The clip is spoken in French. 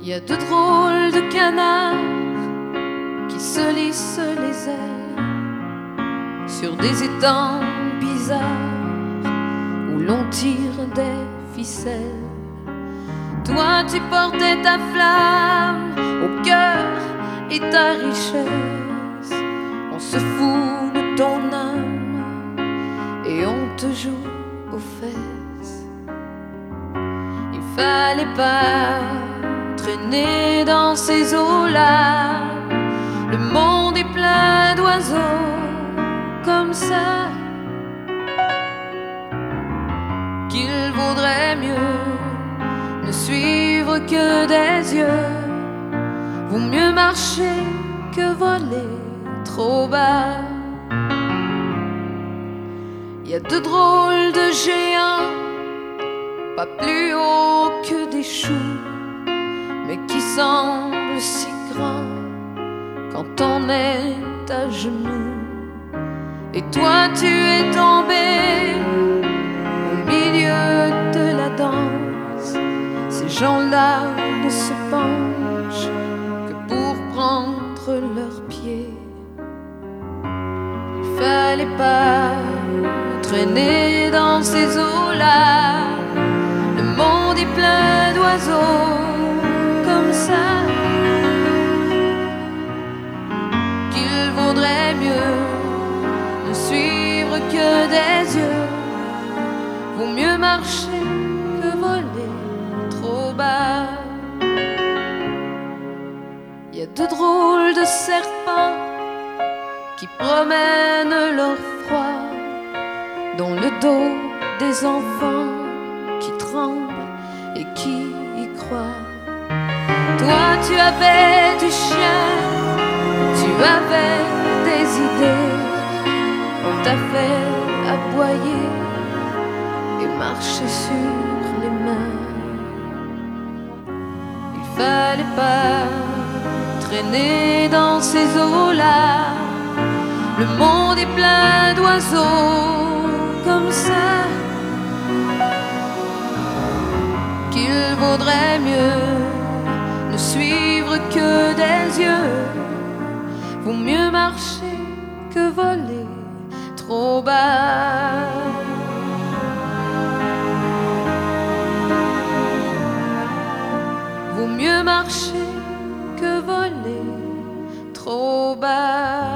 Il y a de drôles de canards qui se lissent les ailes sur des étangs bizarres où l'on tire des ficelles. Toi tu portais ta flamme au cœur et ta richesse. On se fout de ton âme et on te joue aux fesses. Il fallait pas traîner dans ces eaux-là. Le monde est plein d'oiseaux comme ça, qu'il vaudrait mieux ne suivre que des yeux. Vaut mieux marcher que voler trop bas. Il y a de drôles de géants, pas plus hauts que des choux, mais qui semblent si grands quand on est à genoux. Et toi tu es tombé au milieu de la danse. Ces gens-là ne se penchent que pour prendre leurs pieds. Il fallait pas traîner dans ces eaux-là. Le monde est plein d'oiseaux comme ça, qu'il vaudrait mieux ne suivre que des yeux. Vaut mieux marcher que voler trop bas. Il y a de drôles de serpents qui promènent leur froid dans le dos des enfants qui tremblent et qui y croient. Toi tu avais du chien, tu avais des idées. On t'a fait aboyer et marcher sur les mains. Il fallait pas traîner dans ces eaux-là. Le monde est plein d'oiseaux comme ça, qu'il vaudrait mieux ne suivre que des yeux. Vaut mieux marcher que voler trop bas. Vaut mieux marcher que voler trop bas.